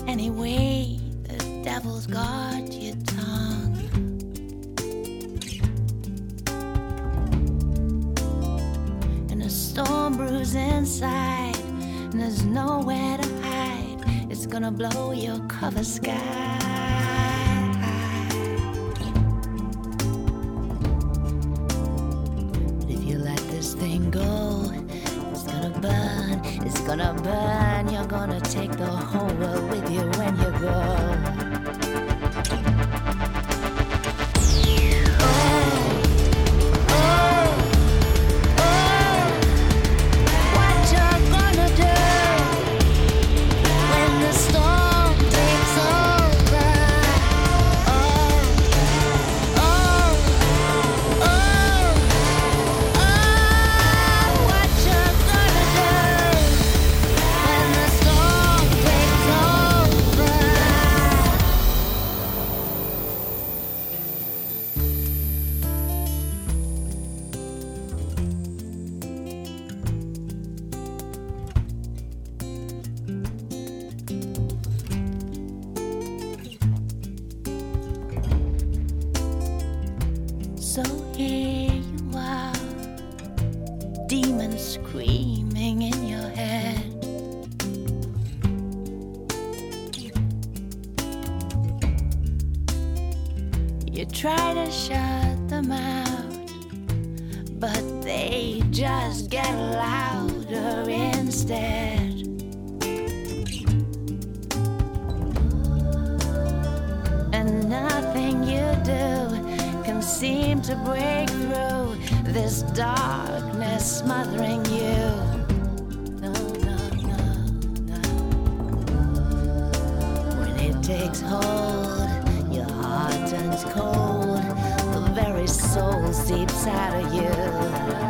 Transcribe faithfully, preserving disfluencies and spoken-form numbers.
Anyway, the devil's got your tongue. And a storm brews inside, and there's nowhere to hide. It's gonna blow your cover sky. But if you let this thing go, it's gonna burn, it's gonna burn. You're gonna take the whole world with you when you go. So here you are, demons screaming in your head. You try to shut them out, but they just get louder instead. And nothing you do can seem to break through this darkness smothering you. No, no, no, no. When it takes hold, your heart turns cold. The very soul seeps out of you.